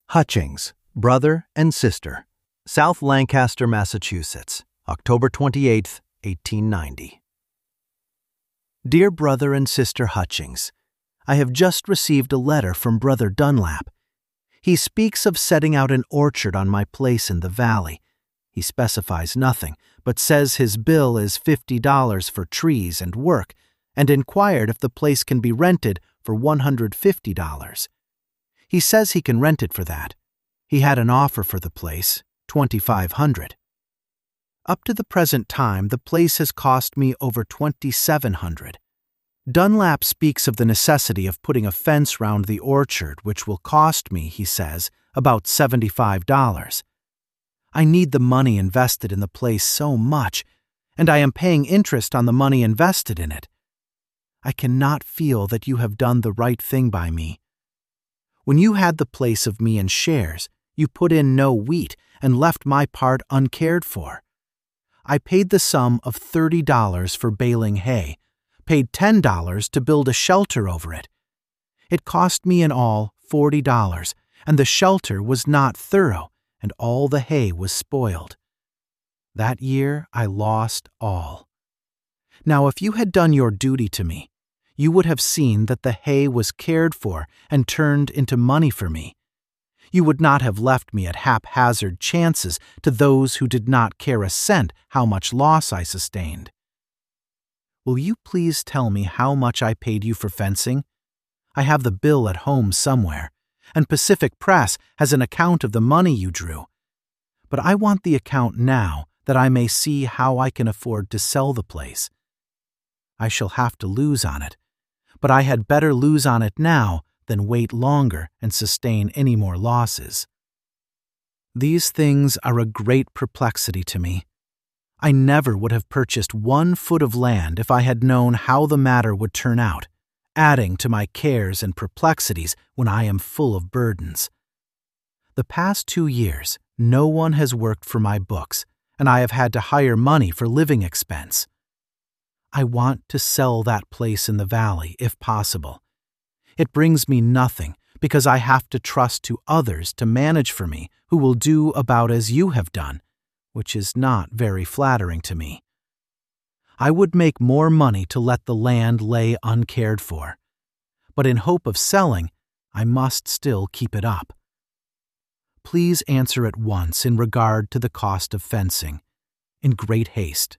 Hutchings, brother and sister, South Lancaster, Massachusetts, October 28, 1890. Dear Brother and Sister Hutchings, I have just received a letter from Brother Dunlap. He speaks of setting out an orchard on my place in the valley. He specifies nothing, but says his bill is $50 for trees and work, and inquired if the place can be rented for $150. He says he can rent it for that. He had an offer for the place, $2,500. Up to the present time, the place has cost me over $2,700. Dunlap speaks of the necessity of putting a fence round the orchard, which will cost me, he says, about $75. I need the money invested in the place so much, and I am paying interest on the money invested in it. I cannot feel that you have done the right thing by me. When you had the place of me in shares, you put in no wheat and left my part uncared for. I paid the sum of $30 for baling hay, paid $10 to build a shelter over it. It cost me in all $40, and the shelter was not thorough, and all the hay was spoiled. That year I lost all. Now, if you had done your duty to me, you would have seen that the hay was cared for and turned into money for me. You would not have left me at haphazard chances to those who did not care a cent how much loss I sustained. Will you please tell me how much I paid you for fencing? I have the bill at home somewhere, and Pacific Press has an account of the money you drew. But I want the account now that I may see how I can afford to sell the place. I shall have to lose on it, but I had better lose on it now than wait longer and sustain any more losses. These things are a great perplexity to me. I never would have purchased 1 foot of land if I had known how the matter would turn out, adding to my cares and perplexities when I am full of burdens. The past 2 years, no one has worked for my books, and I have had to hire money for living expense. I want to sell that place in the valley, if possible. It brings me nothing because I have to trust to others to manage for me who will do about as you have done, which is not very flattering to me. I would make more money to let the land lay uncared for, but in hope of selling, I must still keep it up. Please answer at once in regard to the cost of fencing. In great haste.